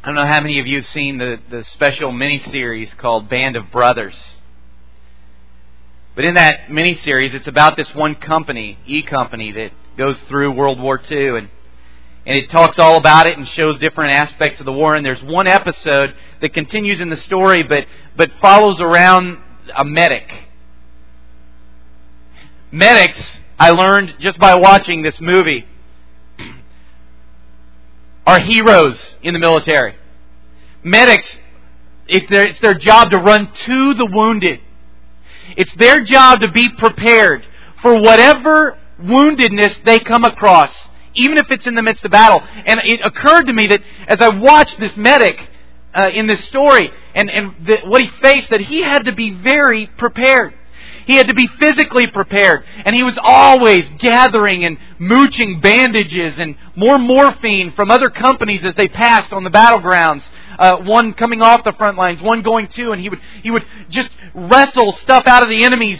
I don't know how many of you have seen the special miniseries called Band of Brothers. But in that miniseries, it's about this one company, E-Company, that goes through World War II. And it talks all about it and shows different aspects of the war. And there's one episode that continues in the story but follows around a medic. Medics, I learned just by watching this movie, are heroes in the military. Medics, it's their job to run to the wounded. It's their job to be prepared for whatever woundedness they come across, even if it's in the midst of battle. And it occurred to me that as I watched this medic in this story and what he faced, that he had to be very prepared. He had to be physically prepared. And he was always gathering and mooching bandages and more morphine from other companies as they passed on the battlegrounds. One coming off the front lines, one going to, and he would just wrestle stuff out of the enemy's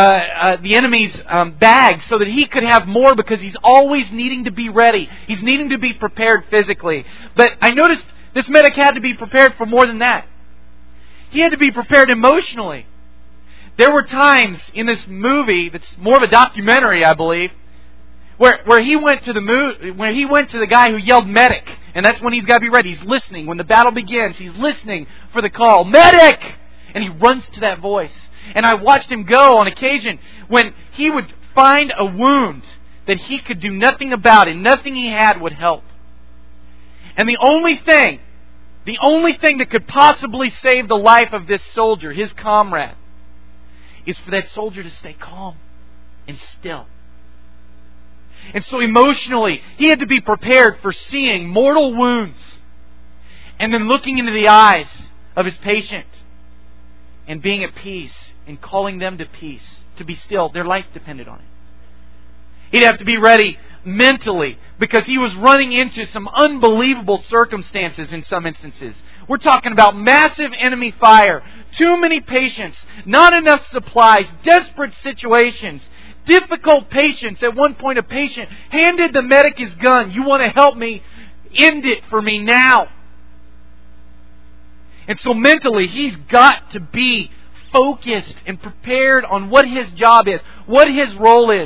bags so that he could have more, because he's always needing to be ready. He's needing to be prepared physically. But I noticed this medic had to be prepared for more than that. He had to be prepared emotionally. There were times in this movie that's more of a documentary, I believe, where he went to the guy who yelled medic, and that's when he's got to be ready. He's listening when the battle begins. He's listening for the call, medic, and he runs to that voice. And I watched him go on occasion when he would find a wound that he could do nothing about, and nothing he had would help. And the only thing that could possibly save the life of this soldier, his comrade, is for that soldier to stay calm and still. And so emotionally, he had to be prepared for seeing mortal wounds and then looking into the eyes of his patient and being at peace and calling them to peace, to be still. Their life depended on it. He'd have to be ready mentally, because he was running into some unbelievable circumstances in some instances. We're talking about massive enemy fire, too many patients, not enough supplies, desperate situations, difficult patients. At one point, a patient handed the medic his gun. You want to help me? End it for me now. And so mentally, he's got to be focused and prepared on what his job is, what his role is.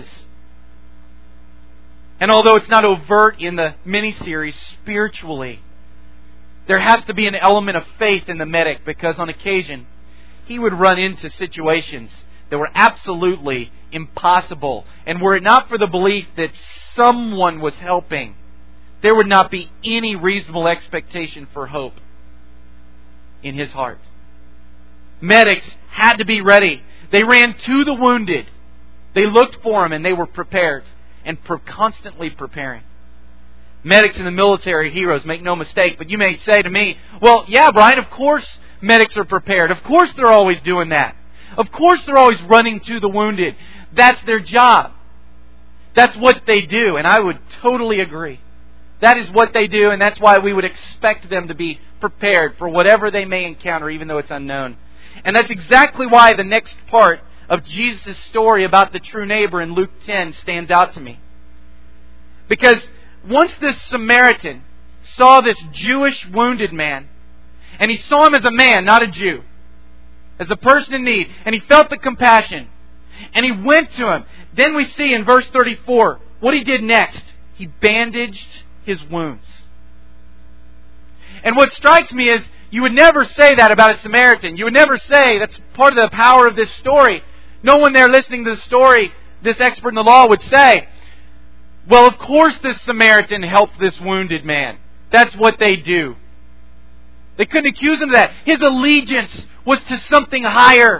And although it's not overt in the miniseries, spiritually, there has to be an element of faith in the medic, because on occasion, he would run into situations that were absolutely impossible. And were it not for the belief that someone was helping, there would not be any reasonable expectation for hope in his heart. Medics had to be ready. They ran to the wounded. They looked for him, and they were prepared and constantly preparing. Medics in the military, heroes, make no mistake. But you may say to me, well, yeah, Brian, of course medics are prepared. Of course they're always doing that. Of course they're always running to the wounded. That's their job. That's what they do. And I would totally agree. That is what they do, and that's why we would expect them to be prepared for whatever they may encounter, even though it's unknown. And that's exactly why the next part of Jesus' story about the true neighbor in Luke 10 stands out to me. Because once this Samaritan saw this Jewish wounded man, and he saw him as a man, not a Jew, as a person in need, and he felt the compassion, and he went to him. Then we see in verse 34 what he did next. He bandaged his wounds. And what strikes me is, you would never say that about a Samaritan. You would never say, that's part of the power of this story. No one there listening to the story, this expert in the law, would say, well, of course this Samaritan helped this wounded man. That's what they do. They couldn't accuse him of that. His allegiance was to something higher.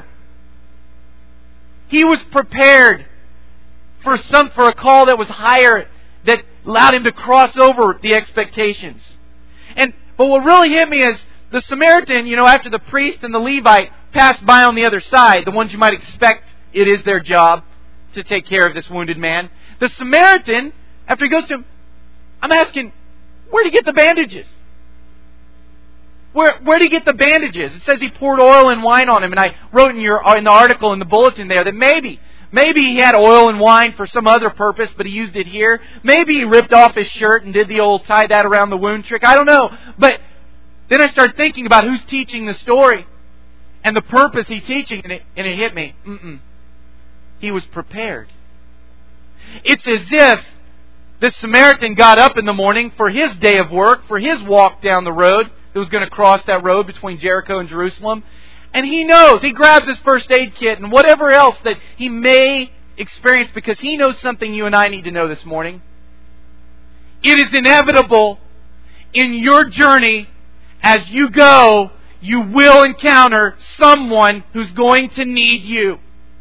He was prepared for a call that was higher, that allowed him to cross over the expectations. But what really hit me is the Samaritan, after the priest and the Levite passed by on the other side, the ones you might expect it is their job to take care of this wounded man. The Samaritan, after he goes to him, I'm asking, where did he get the bandages? Where did he get the bandages? It says he poured oil and wine on him, and I wrote in the article in the bulletin there that maybe he had oil and wine for some other purpose, but he used it here. Maybe he ripped off his shirt and did the old tie that around the wound trick. I don't know. But Then I started thinking about who's teaching the story and the purpose he's teaching, and it hit me. He was prepared. It's as if the Samaritan got up in the morning for his day of work, for his walk down the road that was going to cross that road between Jericho and Jerusalem. And he knows, he grabs his first aid kit and whatever else that he may experience, because he knows something you and I need to know this morning. It is inevitable in your journey, as you go, you will encounter someone who's going to need you.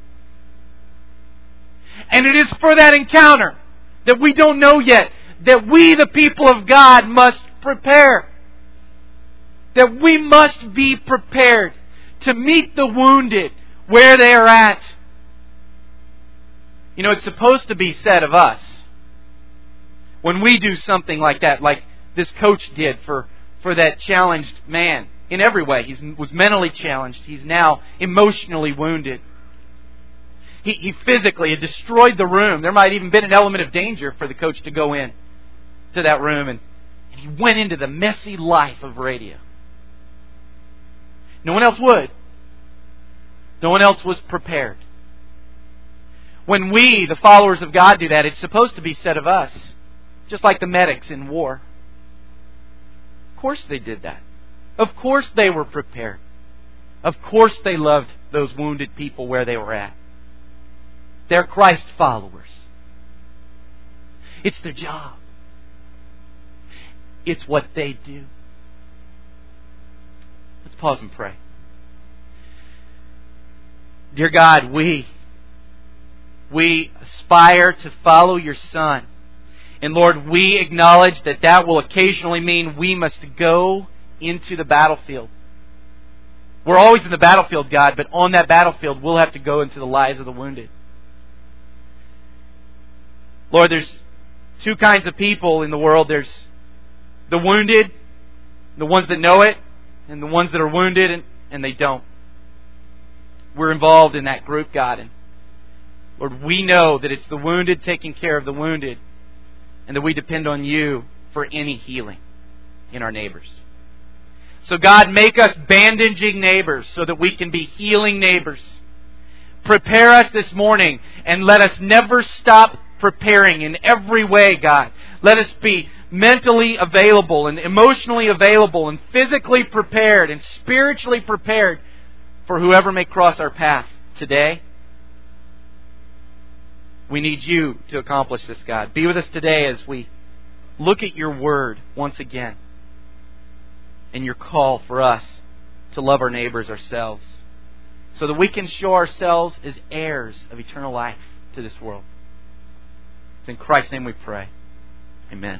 And it is for that encounter that we don't know yet, that we, the people of God, must prepare. That we must be prepared to meet the wounded where they are at. You know, it's supposed to be said of us, when we do something like that, like this coach did for that challenged man. In every way, he was mentally challenged. He's now emotionally wounded. He physically had destroyed the room. There might even been an element of danger for the coach to go in to that room. And he went into the messy life of radio. No one else would. No one else was prepared. When we, the followers of God, do that, it's supposed to be said of us, just like the medics in war. Of course they did that. Of course they were prepared. Of course they loved those wounded people where they were at. They're Christ followers. It's their job. It's what they do. Let's pause and pray. Dear God, we aspire to follow your Son. And Lord, we acknowledge that will occasionally mean we must go into the battlefield. We're always in the battlefield, God, but on that battlefield we'll have to go into the lives of the wounded. Lord, there's two kinds of people in the world. There's the wounded, the ones that know it, and the ones that are wounded and they don't. We're involved in that group, God. And Lord, we know that it's the wounded taking care of the wounded, and that we depend on you for any healing in our neighbors. So God, make us bandaging neighbors so that we can be healing neighbors. Prepare us this morning and let us never stop preparing in every way, God. Let us be mentally available and emotionally available and physically prepared and spiritually prepared for whoever may cross our path today. We need you to accomplish this, God. Be with us today as we look at your word once again and your call for us to love our neighbors ourselves so that we can show ourselves as heirs of eternal life to this world. It's in Christ's name we pray. Amen.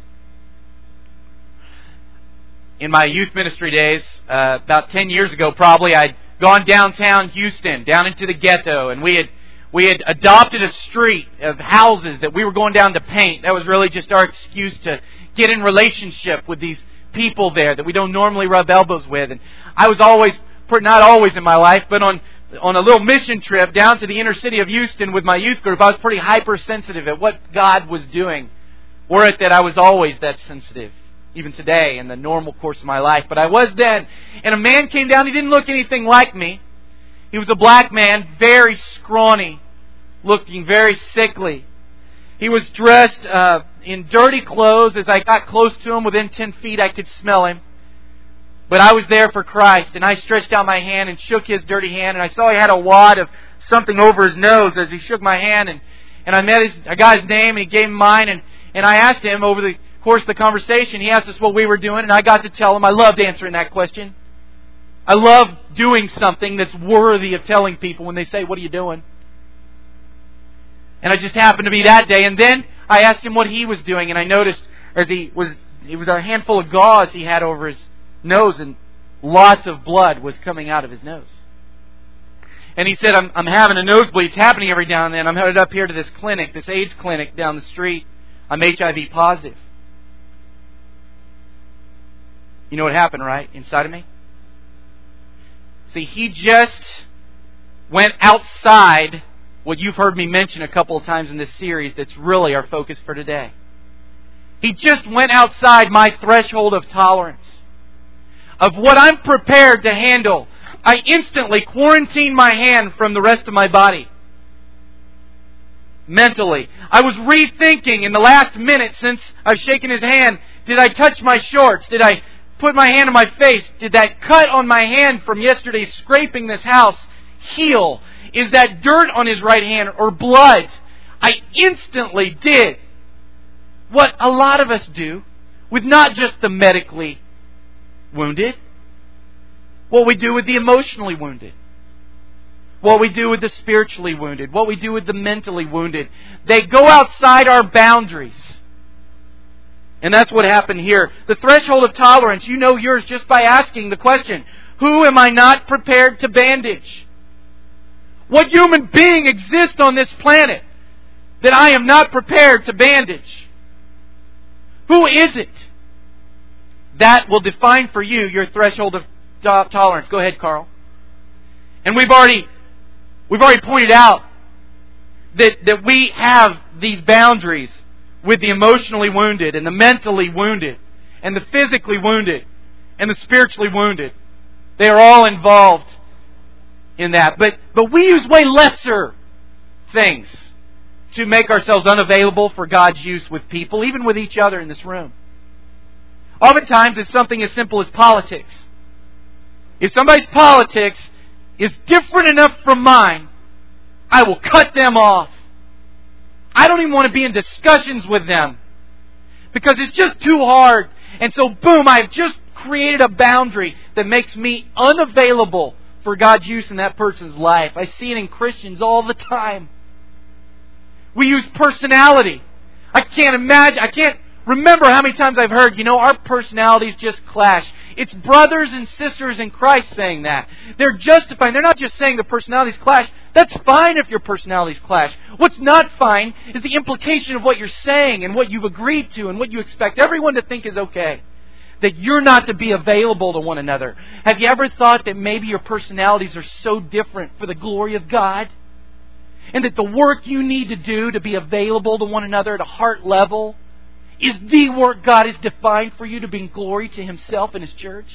In my youth ministry days, about 10 years ago probably, I'd gone downtown Houston, down into the ghetto, and we had adopted a street of houses that we were going down to paint. That was really just our excuse to get in relationship with these people there that we don't normally rub elbows with. And I was always, not always in my life, but on a little mission trip down to the inner city of Houston with my youth group, I was pretty hypersensitive at what God was doing. Were it that I was always that sensitive, even today in the normal course of my life. But I was then. And a man came down, he didn't look anything like me. He was a black man, very scrawny, looking very sickly. He was dressed in dirty clothes. As I got close to him, within 10 feet, I could smell him. But I was there for Christ, and I stretched out my hand and shook his dirty hand, and I saw he had a wad of something over his nose as he shook my hand, and I got his name, and he gave me mine, and I asked him over the course of the conversation, he asked us what we were doing, and I got to tell him. I loved answering that question. I love doing something that's worthy of telling people when they say, "What are you doing?" And it just happened to be that day. And then I asked him what he was doing, and I noticed as it was a handful of gauze he had over his nose, and lots of blood was coming out of his nose. And he said, I'm having a nosebleed. It's happening every now and then. I'm headed up here to this clinic, this AIDS clinic down the street. I'm HIV positive. You know what happened, right? Inside of me? See, he just went outside what you've heard me mention a couple of times in this series that's really our focus for today. He just went outside my threshold of tolerance. of what I'm prepared to handle, I instantly quarantine my hand from the rest of my body. Mentally. I was rethinking in the last minute since I've shaken His hand, did I touch my shorts? Did I put my hand on my face? Did that cut on my hand from yesterday scraping this house heal? Is that dirt on His right hand or blood? I instantly did what a lot of us do with not just the medically wounded, what we do with the emotionally wounded, what we do with the spiritually wounded, what we do with the mentally wounded. They go outside our boundaries. And that's what happened here. The threshold of tolerance, you know yours just by asking the question, who am I not prepared to bandage? What human being exists on this planet that I am not prepared to bandage? Who is it? That will define for you your threshold of tolerance. Go ahead, Carl. And we've already pointed out that we have these boundaries with the emotionally wounded and the mentally wounded and the physically wounded and the spiritually wounded. They are all involved in that. But we use way lesser things to make ourselves unavailable for God's use with people, even with each other in this room. Oftentimes it's something as simple as politics. If somebody's politics is different enough from mine, I will cut them off. I don't even want to be in discussions with them because it's just too hard. And so, boom, I've just created a boundary that makes me unavailable for God's use in that person's life. I see it in Christians all the time. We use personality. I can't remember how many times I've heard, our personalities just clash. It's brothers and sisters in Christ saying that. They're justifying. They're not just saying the personalities clash. That's fine if your personalities clash. What's not fine is the implication of what you're saying and what you've agreed to and what you expect everyone to think is okay. That you're not to be available to one another. Have you ever thought that maybe your personalities are so different for the glory of God? And that the work you need to do to be available to one another at a heart level is the work God has defined for you to bring glory to Himself and His church?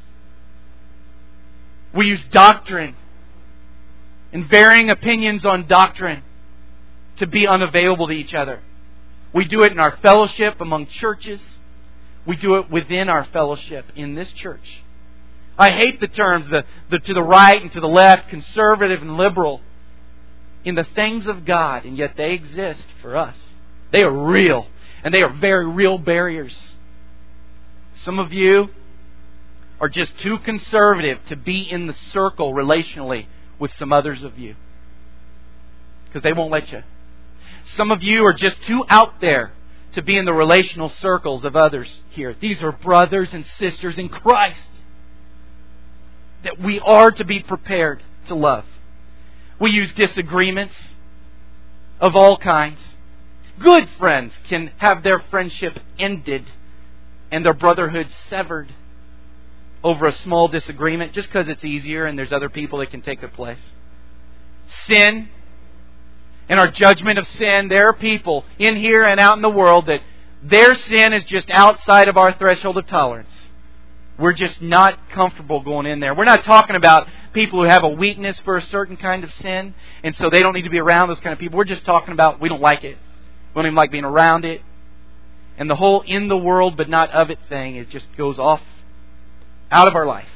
We use doctrine and varying opinions on doctrine to be unavailable to each other. We do it in our fellowship among churches. We do it within our fellowship in this church. I hate the terms the to the right and to the left, conservative and liberal, in the things of God, and yet they exist for us. They are real. And they are very real barriers. Some of you are just too conservative to be in the circle relationally with some others of you. Because they won't let you. Some of you are just too out there to be in the relational circles of others here. These are brothers and sisters in Christ that we are to be prepared to love. We use disagreements of all kinds. Good friends can have their friendship ended and their brotherhood severed over a small disagreement just because it's easier and there's other people that can take their place. Sin and our judgment of sin. There are people in here and out in the world that their sin is just outside of our threshold of tolerance. We're just not comfortable going in there. We're not talking about people who have a weakness for a certain kind of sin and so they don't need to be around those kind of people. We're just talking about we don't like it. We don't even like being around it. And the whole in the world but not of it thing, it just goes off out of our life.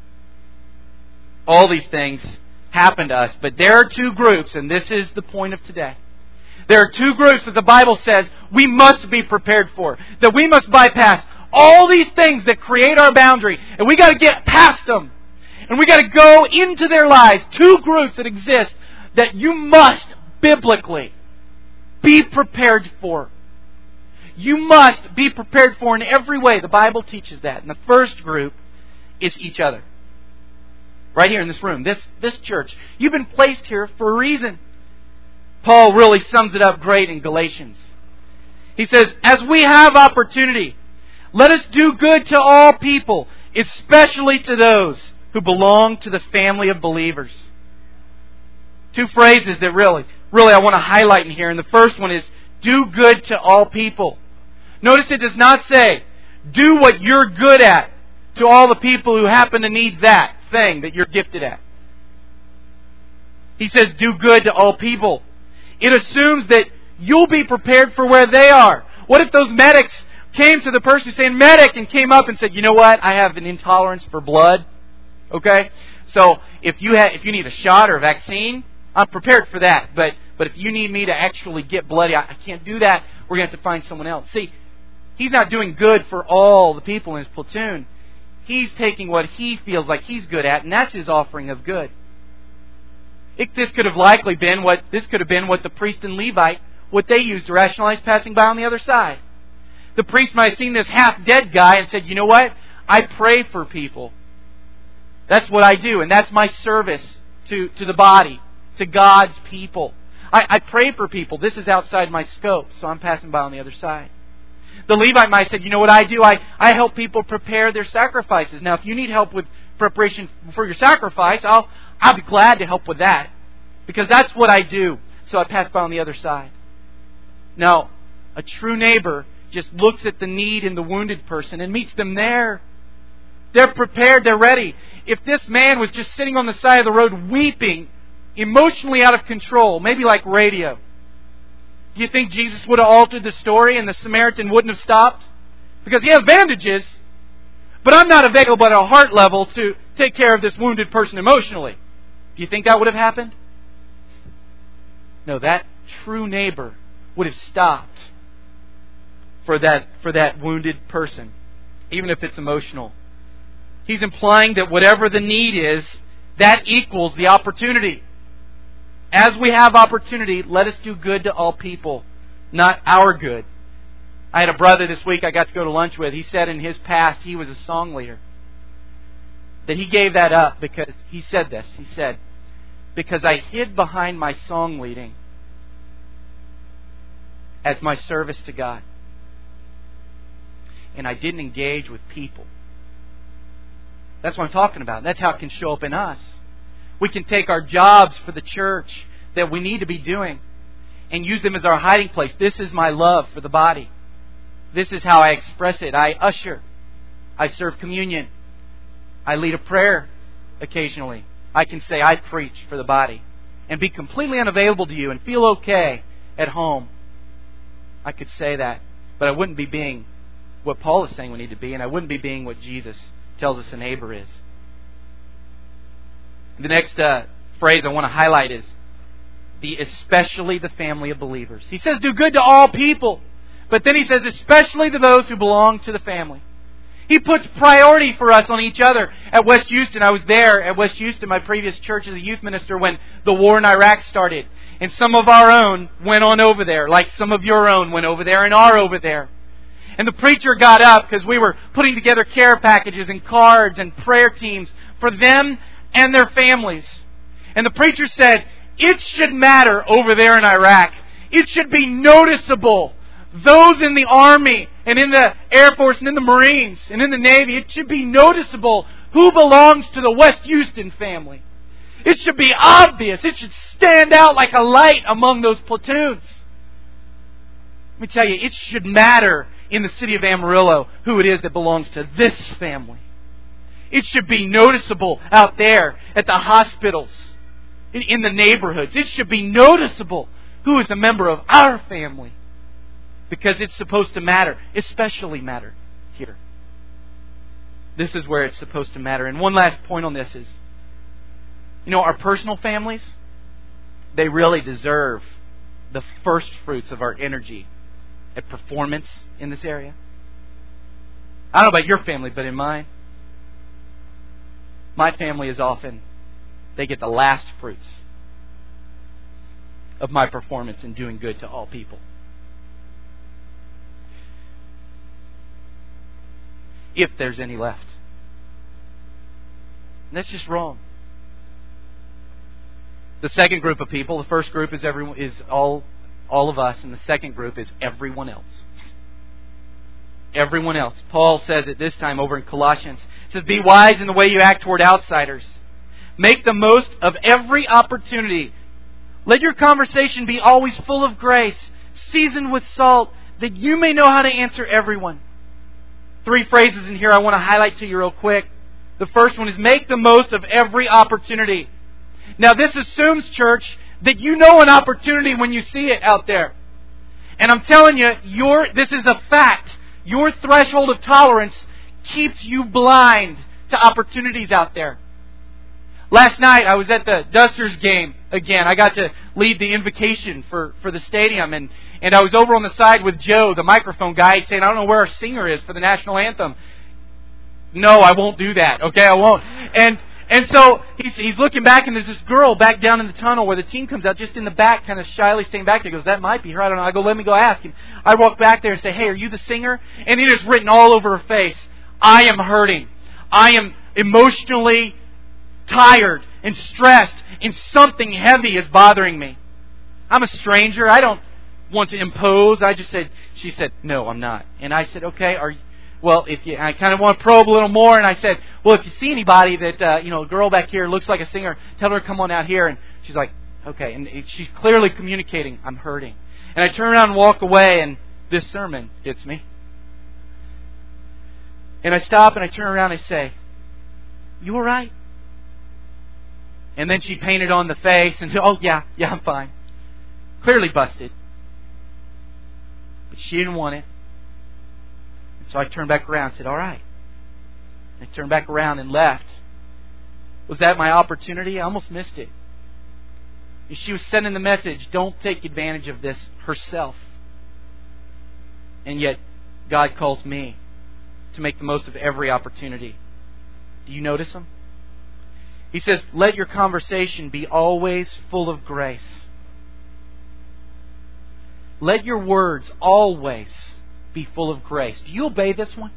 All these things happen to us. But there are two groups, and this is the point of today. There are two groups that the Bible says we must be prepared for. That we must bypass all these things that create our boundary. And we got to get past them. And we got to go into their lives. Two groups that exist that you must biblically be prepared for. You must be prepared for in every way. The Bible teaches that. And the first group is each other. Right here in this room. This church. You've been placed here for a reason. Paul really sums it up great in Galatians. He says, as we have opportunity, let us do good to all people, especially to those who belong to the family of believers. Two phrases that really I want to highlight in here. And the first one is, do good to all people. Notice it does not say, do what you're good at to all the people who happen to need that thing that you're gifted at. He says, do good to all people. It assumes that you'll be prepared for where they are. What if those medics came to the person who's saying medic and came up and said, you know what, I have an intolerance for blood. Okay? So if you need a shot or a vaccine, I'm prepared for that. But if you need me to actually get bloody, I can't do that. We're going to have to find someone else. See, he's not doing good for all the people in his platoon. He's taking what he feels like he's good at, and that's his offering of good. This could have been what the priest and Levite, what they used to rationalize passing by on the other side. The priest might have seen this half-dead guy and said, you know what? I pray for people. That's what I do, and that's my service to the body, to God's people. I pray for people. This is outside my scope, so I'm passing by on the other side. The Levite might have said, you know what I do? I help people prepare their sacrifices. Now, if you need help with preparation for your sacrifice, I'll be glad to help with that, because that's what I do. So I pass by on the other side. Now, a true neighbor just looks at the need in the wounded person and meets them there. They're prepared, they're ready. If this man was just sitting on the side of the road weeping, emotionally out of control, maybe like radio, do you think Jesus would have altered the story and the Samaritan wouldn't have stopped? Because he has bandages, but I'm not available at a heart level to take care of this wounded person emotionally. Do you think that would have happened? No, that true neighbor would have stopped for that wounded person, even if it's emotional. He's implying that whatever the need is, that equals the opportunity. As we have opportunity, let us do good to all people, not our good. I had a brother this week I got to go to lunch with. He said in his past he was a song leader. That he gave that up because he said this. He said, because I hid behind my song leading as my service to God. And I didn't engage with people. That's what I'm talking about. That's how it can show up in us. We can take our jobs for the church that we need to be doing and use them as our hiding place. This is my love for the body. This is how I express it. I usher. I serve communion. I lead a prayer occasionally. I can say I preach for the body and be completely unavailable to you and feel okay at home. I could say that, but I wouldn't be being what Paul is saying we need to be, and I wouldn't be being what Jesus tells us a neighbor is. The next phrase I want to highlight is especially the family of believers. He says do good to all people, but then he says especially to those who belong to the family. He puts priority for us on each other. At West Houston, I was there at West Houston, my previous church as a youth minister, when the war in Iraq started. And some of our own went on over there, like some of your own went over there and are over there. And the preacher got up because we were putting together care packages and cards and prayer teams for them and their families. And the preacher said, it should matter over there in Iraq. It should be noticeable. Those in the Army and in the Air Force and in the Marines and in the Navy, it should be noticeable who belongs to the West Houston family. It should be obvious. It should stand out like a light among those platoons. Let me tell you, it should matter in the city of Amarillo who it is that belongs to this family. It should be noticeable out there at the hospitals, in the neighborhoods. It should be noticeable who is a member of our family. Because it's supposed to matter, especially matter here. This is where it's supposed to matter. And one last point on this is, our personal families, they really deserve the first fruits of our energy at performance in this area. I don't know about your family, but in mine, my family is often, they get the last fruits of my performance in doing good to all people. If there's any left. And that's just wrong. The second group of people, the first group is all of us, and the second group is everyone else. Everyone else. Paul says it this time over in Colossians. It says, be wise in the way you act toward outsiders. Make the most of every opportunity. Let your conversation be always full of grace, seasoned with salt, that you may know how to answer everyone. 3 phrases in here I want to highlight to you real quick. The first one is make the most of every opportunity. Now this assumes, church, that you know an opportunity when you see it out there. And I'm telling you, this is a fact. Your threshold of tolerance keeps you blind to opportunities out there. Last night I was at the Dusters game again. I got to lead the invocation for the stadium, and I was over on the side with Joe, the microphone guy, saying, I don't know where our singer is for the national anthem. No, I won't do that. Okay, I won't. And so he's looking back, and there's this girl back down in the tunnel where the team comes out, just in the back, kind of shyly staying back there. He goes, that might be her. I don't know. I go, let me go ask. And I walk back there and say, hey, are you the singer? And it is written all over her face, I am hurting. I am emotionally tired and stressed, and something heavy is bothering me. I'm a stranger. I don't want to impose. She said, no, I'm not. And I said, okay, I kind of want to probe a little more. And I said, well, if you see anybody that, a girl back here looks like a singer, tell her to come on out here. And she's like, okay. And she's clearly communicating, I'm hurting. And I turn around and walk away, and this sermon hits me. And I stop and I turn around and I say, you all right? And then she painted on the face and said, oh, yeah, I'm fine. Clearly busted. But she didn't want it. And so I turned back around and said, all right. And I turned back around and left. Was that my opportunity? I almost missed it. And she was sending the message, don't take advantage of this herself. And yet, God calls me to make the most of every opportunity. Do you notice Him? He says, let your conversation be always full of grace. Let your words always be full of grace. Do you obey this one?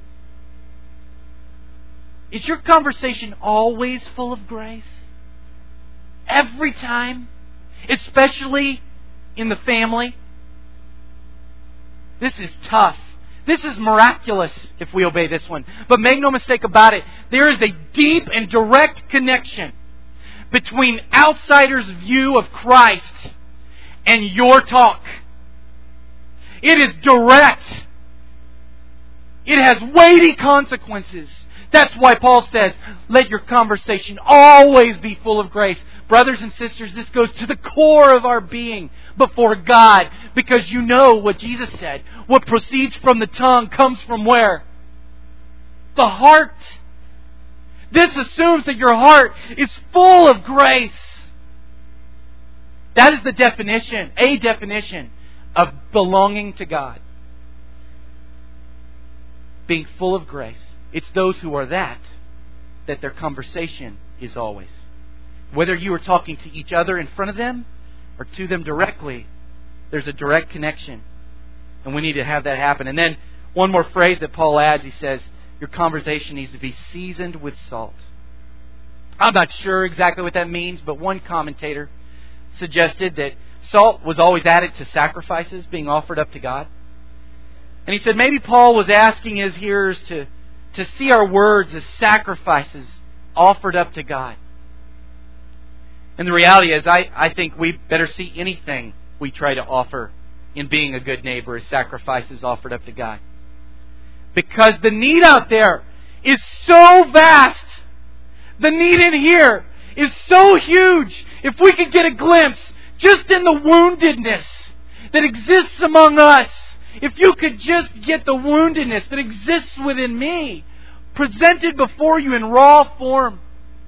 Is your conversation always full of grace? Every time? Especially in the family? This is tough. This is miraculous if we obey this one. But make no mistake about it, there is a deep and direct connection between outsiders' view of Christ and your talk. It is direct. It has weighty consequences. That's why Paul says, let your conversation always be full of grace. Brothers and sisters, this goes to the core of our being before God. Because you know what Jesus said. What proceeds from the tongue comes from where? The heart. This assumes that your heart is full of grace. That is the definition, a definition of belonging to God. Being full of grace. It's those who are that their conversation is always. Whether you are talking to each other in front of them or to them directly, there's a direct connection. And we need to have that happen. And then one more phrase that Paul adds, he says, your conversation needs to be seasoned with salt. I'm not sure exactly what that means, but one commentator suggested that salt was always added to sacrifices being offered up to God. And he said maybe Paul was asking his hearers to see our words as sacrifices offered up to God. And the reality is, I think we better see anything we try to offer in being a good neighbor as sacrifices offered up to God. Because the need out there is so vast. The need in here is so huge. If we could get a glimpse just in the woundedness that exists among us, if you could just get the woundedness that exists within me presented before you in raw form.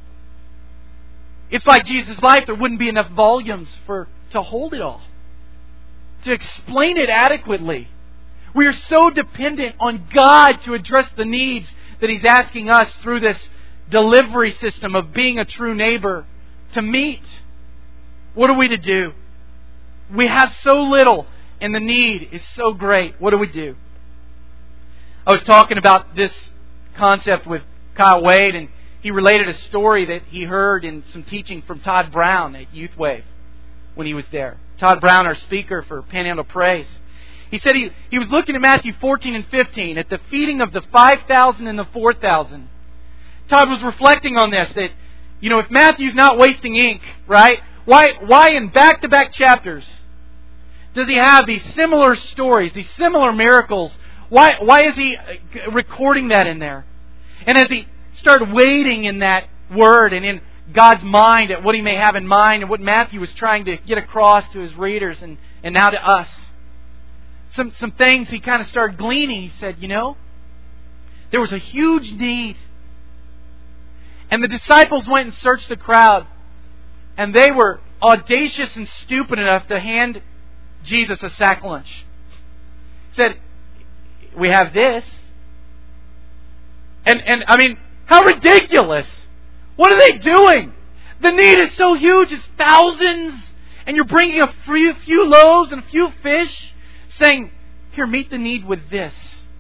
It's like Jesus' life. There wouldn't be enough volumes to hold it all, to explain it adequately. We are so dependent on God to address the needs that He's asking us through this delivery system of being a true neighbor to meet. What are we to do? We have so little and the need is so great. What do we do? I was talking about this concept with Kyle Wade, and he related a story that he heard in some teaching from Todd Brown at Youth Wave when he was there. Todd Brown, our speaker for Panhandle Praise. He said he was looking at Matthew 14 and 15 at the feeding of the 5,000 and the 4,000. Todd was reflecting on this, that, if Matthew's not wasting ink, right? Why in back-to-back chapters does he have these similar stories, these similar miracles? Why is he recording that in there? And as he started waiting in that word and in God's mind at what he may have in mind and what Matthew was trying to get across to his readers and now to us, some things he kind of started gleaning. He said, there was a huge need. And the disciples went and searched the crowd. And they were audacious and stupid enough to hand Jesus a sack lunch. He said, we have this. And I mean, how ridiculous! What are they doing? The need is so huge, it's thousands. And you're bringing a few loaves and a few fish, saying, here, meet the need with this.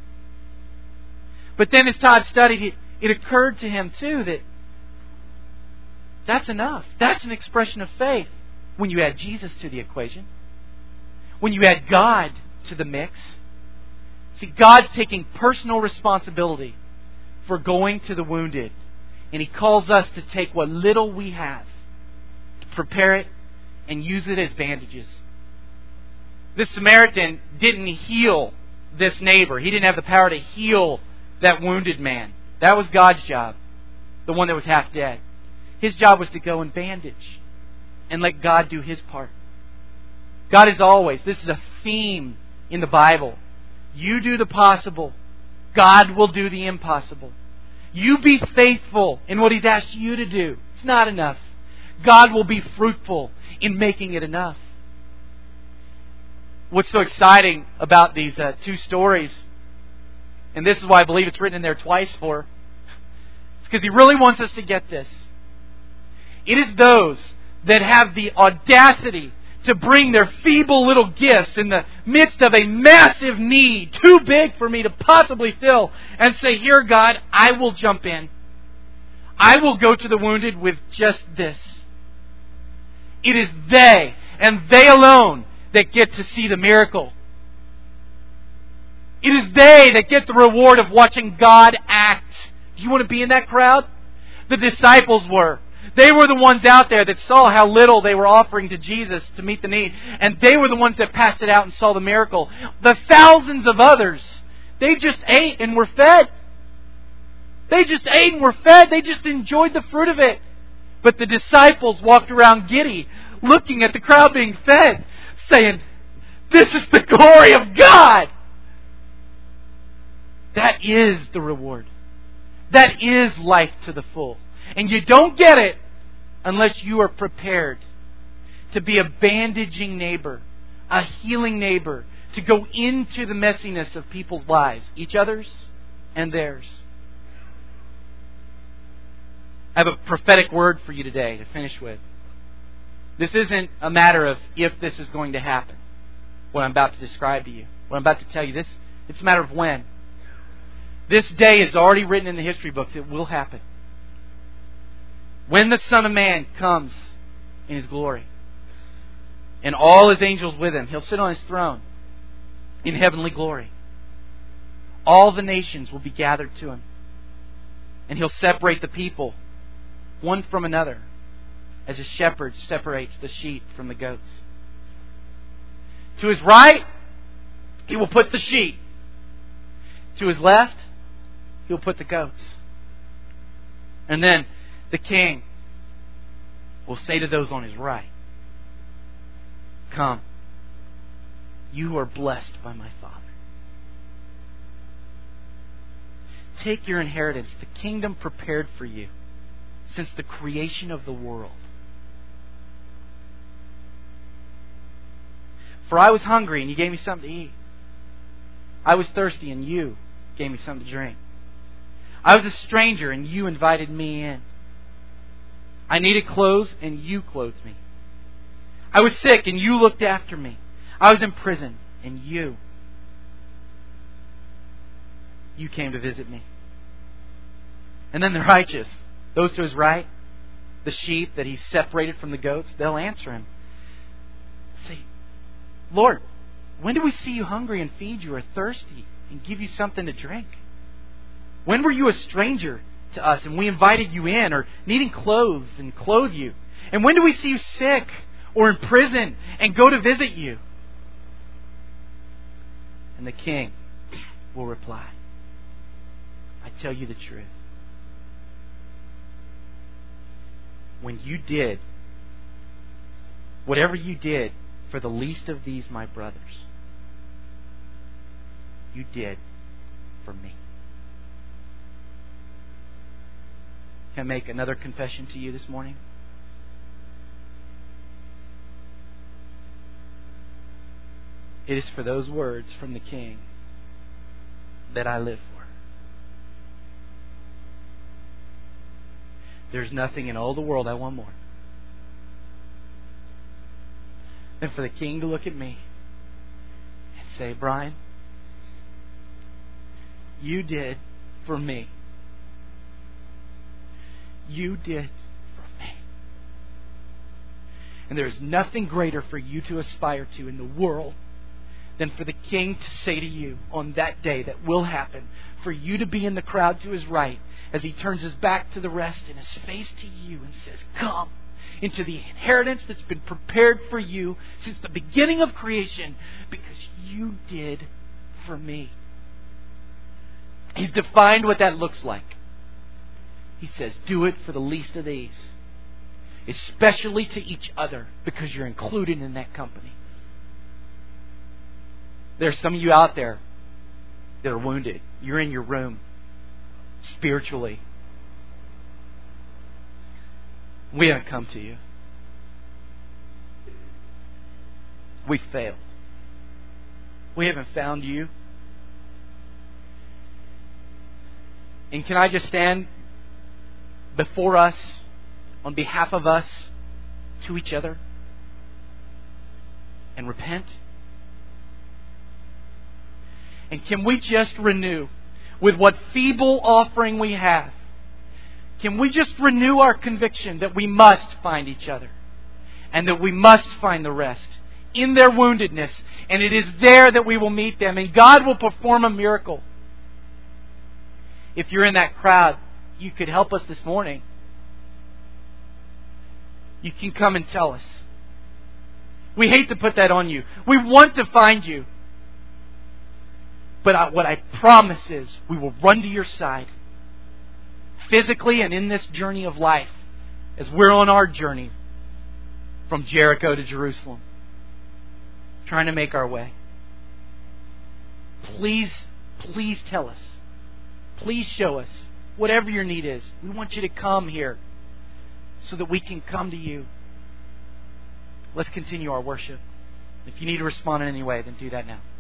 But then as Todd studied, it occurred to him too that that's enough. That's an expression of faith when you add Jesus to the equation. When you add God to the mix. See, God's taking personal responsibility for going to the wounded. And He calls us to take what little we have, to prepare it and use it as bandages. This Samaritan didn't heal this neighbor. He didn't have the power to heal that wounded man. That was God's job. The one that was half dead. His job was to go and bandage and let God do His part. God is always, this is a theme in the Bible. You do the possible. God will do the impossible. You be faithful in what He's asked you to do. It's not enough. God will be fruitful in making it enough. What's so exciting about these two stories, and this is why I believe it's written in there twice for, it's because He really wants us to get this. It is those that have the audacity to bring their feeble little gifts in the midst of a massive need, too big for me to possibly fill, and say, here, God, I will jump in. I will go to the wounded with just this. It is they, and they alone, that get to see the miracle. It is they that get the reward of watching God act. Do you want to be in that crowd? The disciples were. They were the ones out there that saw how little they were offering to Jesus to meet the need. And they were the ones that passed it out and saw the miracle. The thousands of others, they just ate and were fed. They just ate and were fed. They just enjoyed the fruit of it. But the disciples walked around giddy, looking at the crowd being fed, saying, this is the glory of God. That is the reward. That is life to the full. And you don't get it unless you are prepared to be a bandaging neighbor, a healing neighbor, to go into the messiness of people's lives, each other's and theirs. I have a prophetic word for you today to finish with. This isn't a matter of if this is going to happen, what I'm about to describe to you. What I'm about to tell you, it's a matter of when. This day is already written in the history books. It will happen. When the Son of Man comes in His glory, and all His angels with Him, He'll sit on His throne in heavenly glory. All the nations will be gathered to Him. And He'll separate the people, one from another, as a shepherd separates the sheep from the goats. To His right, He will put the sheep. To His left, He'll put the goats. And then the King will say to those on His right, come, you who are blessed by my Father. Take your inheritance, the kingdom prepared for you since the creation of the world. For I was hungry and you gave me something to eat. I was thirsty and you gave me something to drink. I was a stranger and you invited me in. I needed clothes and you clothed me. I was sick and you looked after me. I was in prison and you came to visit me. And then the righteous, those to His right, the sheep that He separated from the goats, they'll answer Him. Say, Lord, when did we see you hungry and feed you, or thirsty and give you something to drink? When were you a stranger to us and we invited you in, or needing clothes and clothe you? And when do we see you sick or in prison and go to visit you? And the King will reply, I tell you the truth. When you did whatever you did for the least of these, my brothers, you did for me. Can I make another confession to you this morning? It is for those words from the King that I live for. There's nothing in all the world I want more than for the King to look at me and say, Brian, you did for me. You did for me. And there's nothing greater for you to aspire to in the world than for the King to say to you on that day that will happen, for you to be in the crowd to His right as He turns His back to the rest and His face to you and says, come into the inheritance that's been prepared for you since the beginning of creation because you did for me. He's defined what that looks like. He says, do it for the least of these, especially to each other, because you're included in that company. There's some of you out there that are wounded. You're in your room spiritually. We haven't come to you. We failed. We haven't found you. And can I just stand before us, on behalf of us, to each other, and repent? And can we just renew, with what feeble offering we have, can we just renew our conviction that we must find each other, and that we must find the rest in their woundedness, and it is there that we will meet them, and God will perform a miracle. If you're in that crowd, you could help us this morning. You can come and tell us. We hate to put that on you. We want to find you. But what I promise is we will run to your side, physically and in this journey of life, as we're on our journey from Jericho to Jerusalem, trying to make our way. Please tell us. Please show us whatever your need is. We want you to come here so that we can come to you. Let's continue our worship. If you need to respond in any way, then do that now.